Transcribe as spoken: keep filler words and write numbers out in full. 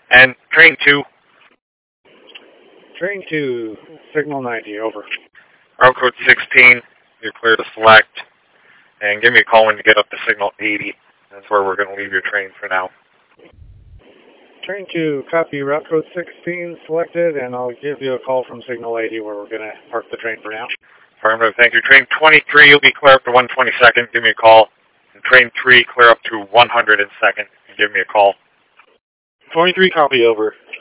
And train two, Train two, signal ninety, over. route code sixteen, you're clear to select. And give me a call when you get up to signal eighty. That's where we're going to leave your train for now. Train two, copy, route code sixteen selected, and I'll give you a call from signal eighty where we're going to park the train for now. Affirmative, thank you. Train twenty-three, you'll be clear up to one twenty-second. Give me a call. And train three, clear up to one hundred second. Give me a call. twenty-three, copy, over.